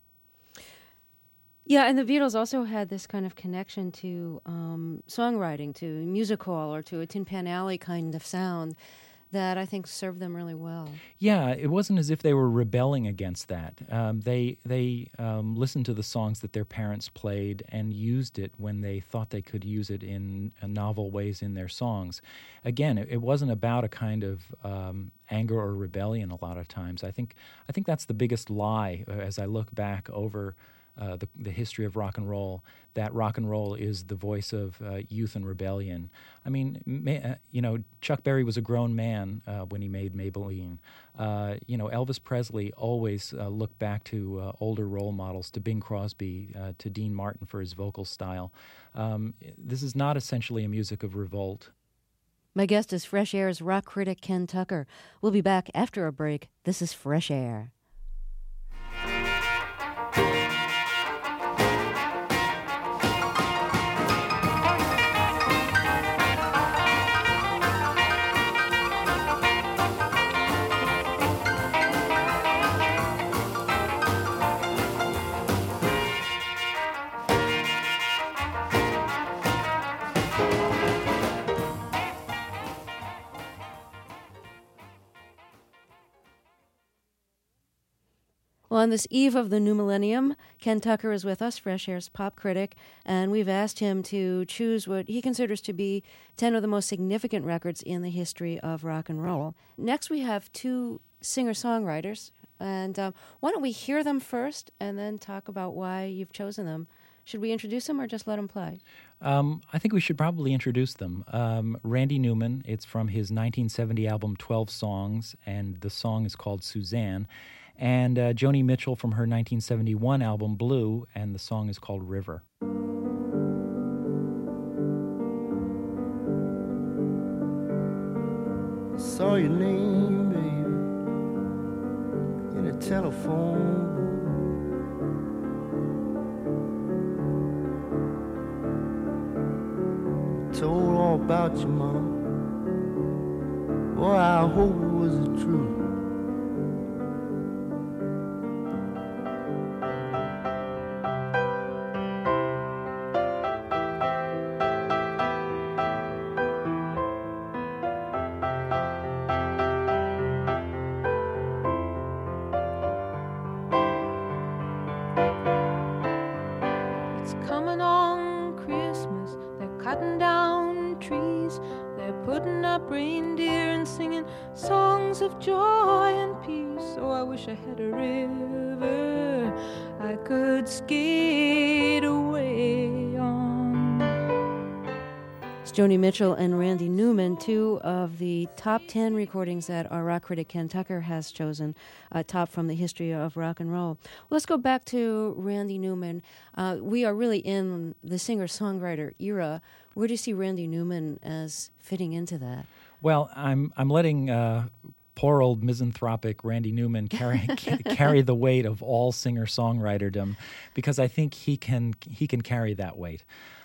Yeah, and the Beatles also had this kind of connection to songwriting, to music hall, or to a Tin Pan Alley kind of sound that I think served them really well. Yeah, it wasn't as if they were rebelling against that. They listened to the songs that their parents played and used it when they thought they could use it in novel ways in their songs. Again, it wasn't about a kind of anger or rebellion a lot of times. I think that's the biggest lie as I look back over the history of rock and roll, that rock and roll is the voice of youth and rebellion. I mean, Chuck Berry was a grown man when he made Maybelline. Elvis Presley always looked back to older role models, to Bing Crosby, to Dean Martin for his vocal style. This is not essentially a music of revolt. My guest is Fresh Air's rock critic Ken Tucker. We'll be back after a break. This is Fresh Air. Well, on this eve of the new millennium, Ken Tucker is with us, Fresh Air's pop critic, and we've asked him to choose what he considers to be 10 of the most significant records in the history of rock and roll. Next, we have two singer-songwriters, and why don't we hear them first and then talk about why you've chosen them? Should we introduce them or just let them play? I think we should probably introduce them. Randy Newman, it's from his 1970 album 12 Songs, and the song is called Suzanne. and Joni Mitchell from her 1971 album Blue, and the song is called River. I saw your name, baby, in a telephone booth. Told all about your mom. Boy, I hope it was the truth. It's coming on Christmas. They're cutting down trees. They're putting up reindeer and singing songs of joy and peace. Oh, I wish I had a river I could skate away on. It's Joni Mitchell and Randy Newman, two of the top 10 recordings that our rock critic Ken Tucker has chosen, top from the history of rock and roll. Well, let's go back to Randy Newman. We are really in the singer-songwriter era. Where do you see Randy Newman as fitting into that? Well, I'm letting poor old misanthropic Randy Newman carry the weight of all singer-songwriterdom, because I think he can carry that weight.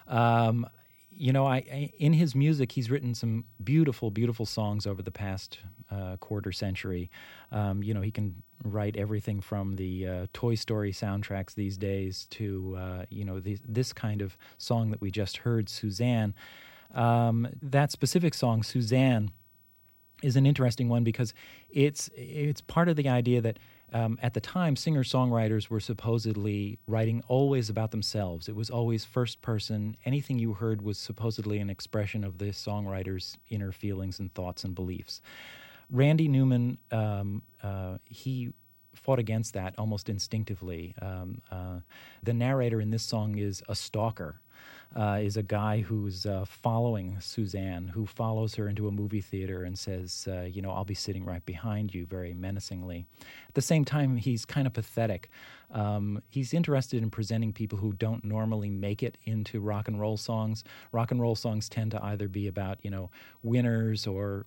In his music, he's written some beautiful, beautiful songs over the past quarter century. He can write everything from the Toy Story soundtracks these days to, this kind of song that we just heard, Suzanne. That specific song, Suzanne, is an interesting one because it's part of the idea that at the time, singer-songwriters were supposedly writing always about themselves. It was always first person. Anything you heard was supposedly an expression of the songwriter's inner feelings and thoughts and beliefs. Randy Newman, he fought against that almost instinctively. The narrator in this song is a stalker. Is a guy who's following Suzanne, who follows her into a movie theater and says, I'll be sitting right behind you, very menacingly. At the same time, he's kind of pathetic. He's interested in presenting people who don't normally make it into rock and roll songs. Rock and roll songs tend to either be about, winners or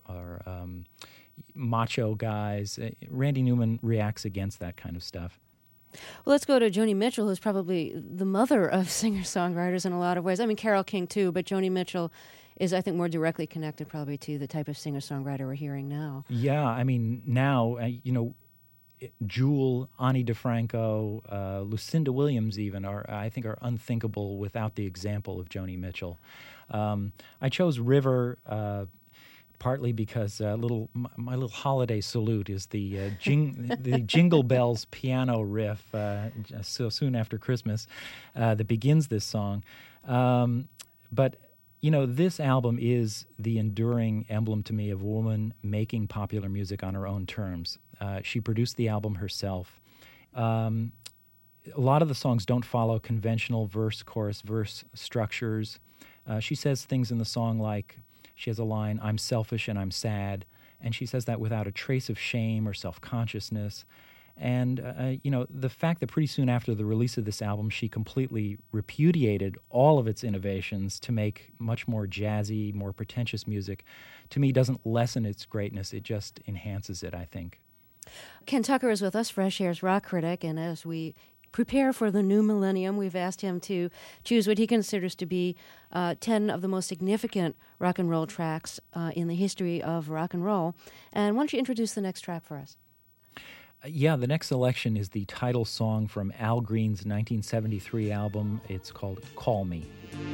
macho guys. Randy Newman reacts against that kind of stuff. Well, let's go to Joni Mitchell, who's probably the mother of singer-songwriters in a lot of ways. I mean, Carole King, too, but Joni Mitchell is, I think, more directly connected probably to the type of singer-songwriter we're hearing now. Yeah, I mean, now, Jewel, Ani DeFranco, Lucinda Williams even, are unthinkable without the example of Joni Mitchell. I chose River partly because my little holiday salute is the Jingle Bells piano riff so soon after Christmas that begins this song. But, this album is the enduring emblem to me of a woman making popular music on her own terms. She produced the album herself. A lot of the songs don't follow conventional verse, chorus, verse structures. She says things in the song like, she has a line, "I'm selfish and I'm sad," and she says that without a trace of shame or self-consciousness. And, the fact that pretty soon after the release of this album, she completely repudiated all of its innovations to make much more jazzy, more pretentious music, to me doesn't lessen its greatness, it just enhances it, I think. Ken Tucker is with us, Fresh Air's rock critic, and as we prepare for the new millennium, we've asked him to choose what he considers to be 10 of the most significant rock and roll tracks in the history of rock and roll. And why don't you introduce the next track for us? The next selection is the title song from Al Green's 1973 album. It's called Call Me.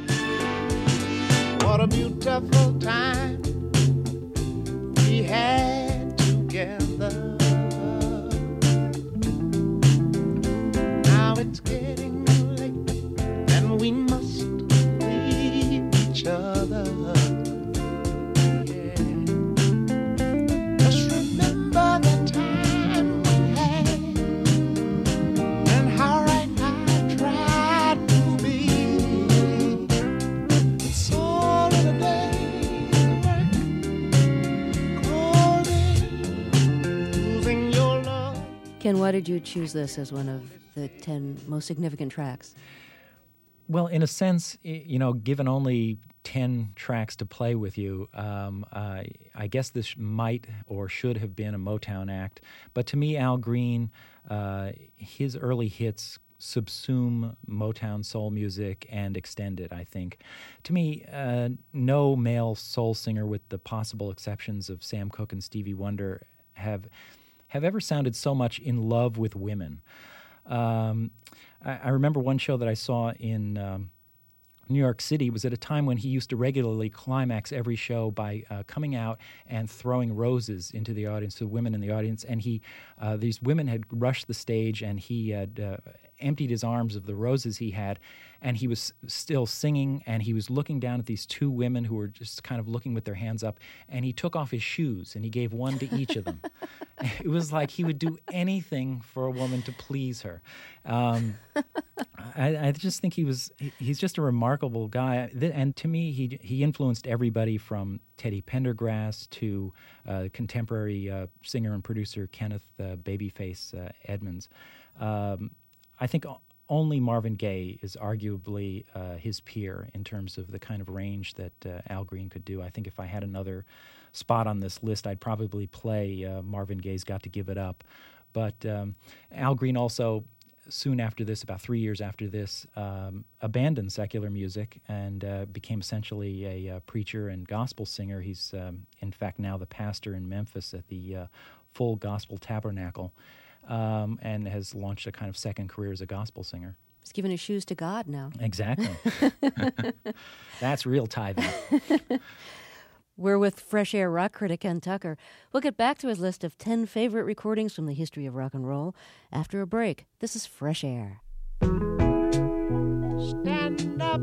What a beautiful time we had together. Now it's getting late and we must leave each other. Yeah. Just remember the time we had and how right I tried to be. It's all in a day Ken, why did you choose this as one of the 10 most significant tracks? Well, in a sense, given only 10 tracks to play with you, I guess this might or should have been a Motown act. But to me, Al Green, his early hits subsume Motown soul music and extend it, I think. To me, no male soul singer, with the possible exceptions of Sam Cooke and Stevie Wonder, have ever sounded so much in love with women. I remember one show that I saw in New York City was at a time when he used to regularly climax every show by coming out and throwing roses into the audience, to women in the audience. And these women had rushed the stage, and he had emptied his arms of the roses he had, and he was still singing, and he was looking down at these two women who were just kind of looking with their hands up, and he took off his shoes, and he gave one to each of them. It was like he would do anything for a woman to please her. I just think he's just a remarkable guy. And to me, he influenced everybody from Teddy Pendergrass to contemporary singer and producer Kenneth Babyface Edmonds. I think only Marvin Gaye is arguably his peer in terms of the kind of range that Al Green could do. I think if I had another spot on this list, I'd probably play Marvin Gaye's Got to Give It Up. But Al Green also, soon after this, about 3 years after this, abandoned secular music and became essentially a preacher and gospel singer. He's, in fact, now the pastor in Memphis at the Full Gospel Tabernacle, and has launched a kind of second career as a gospel singer. He's giving his shoes to God now. Exactly. That's real tithing. We're with Fresh Air rock critic Ken Tucker. We'll get back to his list of 10 favorite recordings from the history of rock and roll after a break. This is Fresh Air. Stand up.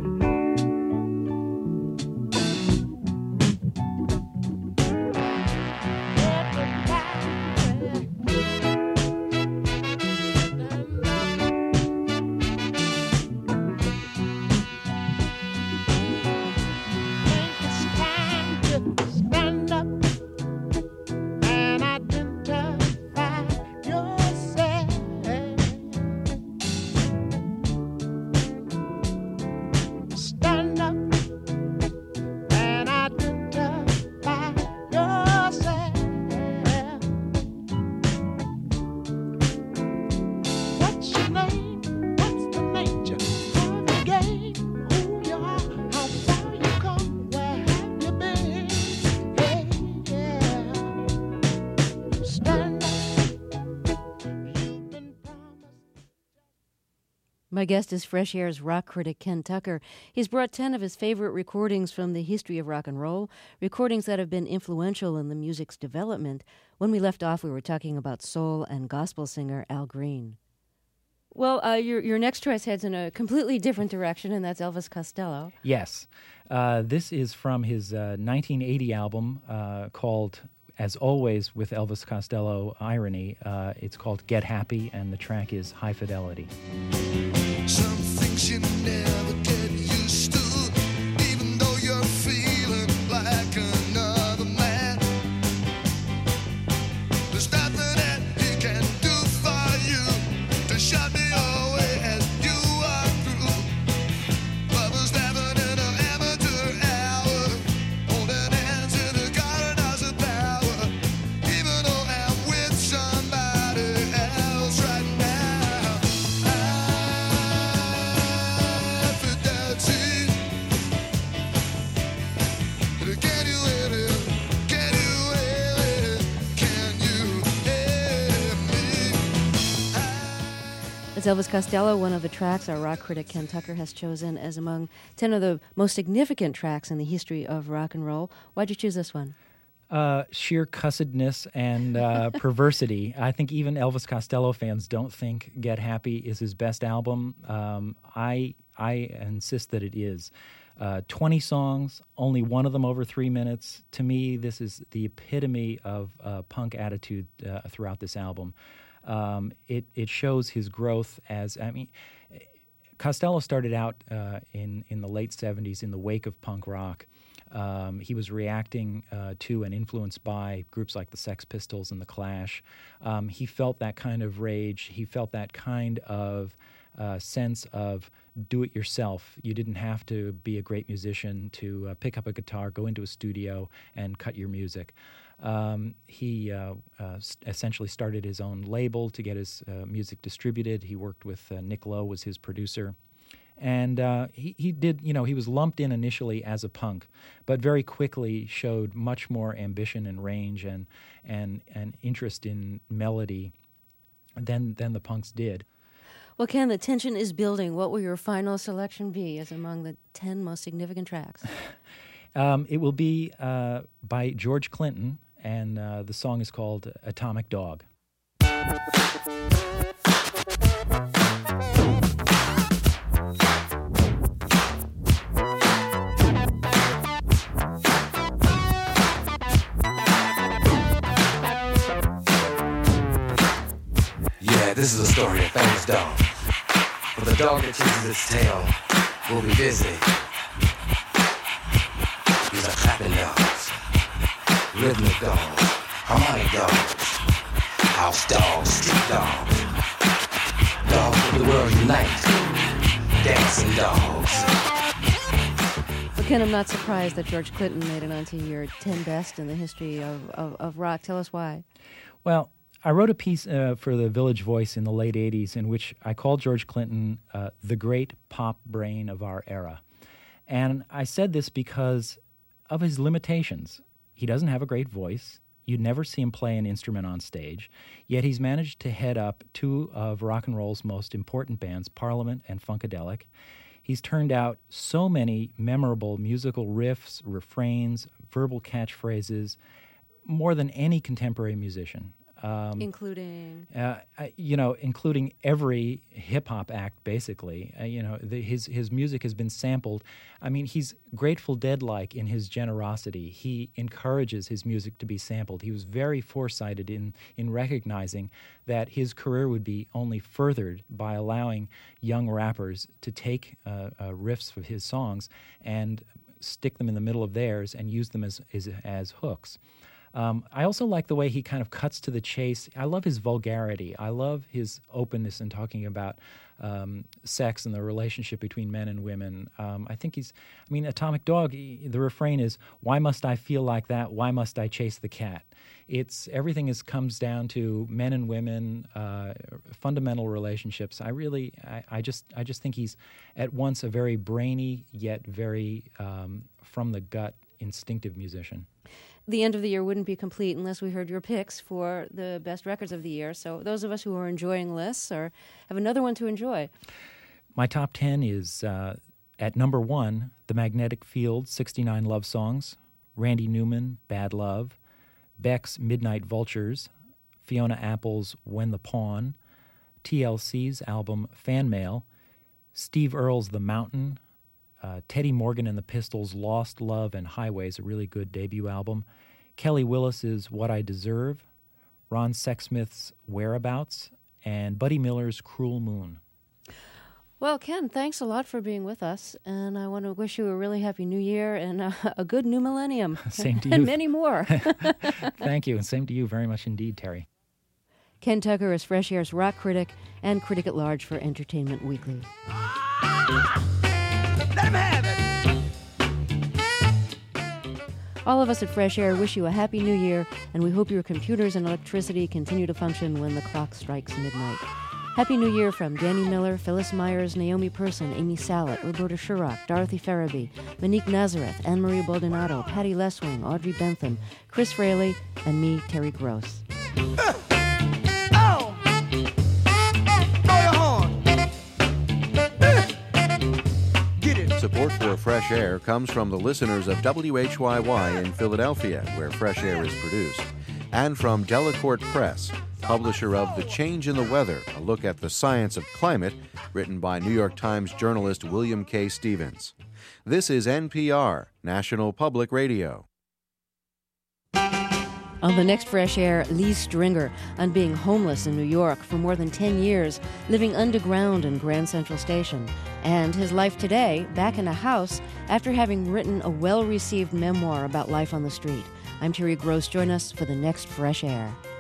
My guest is Fresh Air's rock critic Ken Tucker. He's brought 10 of his favorite recordings from the history of rock and roll, recordings that have been influential in the music's development. When we left off, we were talking about soul and gospel singer Al Green. Well, your next choice heads in a completely different direction, and that's Elvis Costello. Yes. This is from his 1980 album called, as always with Elvis Costello irony, it's called Get Happy, and the track is High Fidelity. Some things you never get used to, even though you're feeling like another man. There's nothing that he can do for you to shut me away as you are through. Lovers never in an amateur hour, holding hands in the corridors of power, even though I'm with somebody else right now. It's Elvis Costello, one of the tracks our rock critic Ken Tucker has chosen as among 10 of the most significant tracks in the history of rock and roll. Why'd you choose this one? Sheer cussedness and perversity. I think even Elvis Costello fans don't think Get Happy is his best album. I insist that it is. 20 songs, only one of them over 3 minutes. To me, this is the epitome of punk attitude throughout this album. It shows his growth as, Costello started out in the late 70s in the wake of punk rock. He was reacting to and influenced by groups like the Sex Pistols and the Clash. He felt that kind of rage. He felt that kind of sense of do-it-yourself. You didn't have to be a great musician to pick up a guitar, go into a studio, and cut your music. He essentially started his own label to get his music distributed. He worked with Nick Lowe, was his producer. And he did, he was lumped in initially as a punk, but very quickly showed much more ambition and range and interest in melody than the punks did. Well, Ken, the tension is building. What will your final selection be as among the 10 most significant tracks? It will be by George Clinton, and the song is called Atomic Dog. This is a story of famous dog. For the dog that chases its tail will be busy. These are clapping dogs, rhythmic dogs, harmonic dogs, house dogs, street dogs, dogs of the world unite, dancing dogs. Well, Ken, I'm not surprised that George Clinton made it onto your 10 best in the history of rock. Tell us why. Well, I wrote a piece for the Village Voice in the late 80s in which I called George Clinton the great pop brain of our era. And I said this because of his limitations. He doesn't have a great voice. You'd never see him play an instrument on stage. Yet he's managed to head up two of rock and roll's most important bands, Parliament and Funkadelic. He's turned out so many memorable musical riffs, refrains, verbal catchphrases, more than any contemporary musician. Including? Including every hip-hop act, basically. His music has been sampled. I mean, he's Grateful Dead-like in his generosity. He encourages his music to be sampled. He was very foresighted in recognizing that his career would be only furthered by allowing young rappers to take riffs of his songs and stick them in the middle of theirs and use them as hooks. I also like the way he kind of cuts to the chase. I love his vulgarity. I love his openness in talking about sex and the relationship between men and women. I think Atomic Dog, the refrain is, why must I feel like that? Why must I chase the cat? Everything comes down to men and women, fundamental relationships. I just think he's at once a very brainy yet very from the gut instinctive musician. The end of the year wouldn't be complete unless we heard your picks for the best records of the year. So those of us who are enjoying lists have another one to enjoy. My top 10 is at number 1, The Magnetic Fields, 69 Love Songs, Randy Newman, Bad Love, Beck's Midnight Vultures, Fiona Apple's When the Pawn, TLC's album Fan Mail, Steve Earle's The Mountain, Teddy Morgan and the Pistols' Lost Love and Highways, a really good debut album. Kelly Willis's What I Deserve, Ron Sexsmith's Whereabouts, and Buddy Miller's Cruel Moon. Well, Ken, thanks a lot for being with us, and I want to wish you a really happy new year and a good new millennium. Same to you. And many more. Thank you, and same to you very much indeed, Terry. Ken Tucker is Fresh Air's rock critic and critic at large for Entertainment Weekly. Let him have it. All of us at Fresh Air wish you a happy new year, and we hope your computers and electricity continue to function when the clock strikes midnight. Happy New Year from Danny Miller, Phyllis Myers, Naomi Person, Amy Sallet, Roberta Sherrock, Dorothy Farabee, Monique Nazareth, Anne-Marie Baldonado, Patty Leswing, Audrey Bentham, Chris Fraley, and me, Terry Gross. Support for Fresh Air comes from the listeners of WHYY in Philadelphia, where Fresh Air is produced, and from Delacorte Press, publisher of The Change in the Weather, a look at the science of climate, written by New York Times journalist William K. Stevens. This is NPR, National Public Radio. On the next Fresh Air, Lee Stringer on being homeless in New York for more than 10 years, living underground in Grand Central Station, and his life today, back in a house after having written a well-received memoir about life on the street. I'm Terry Gross. Join us for the next Fresh Air.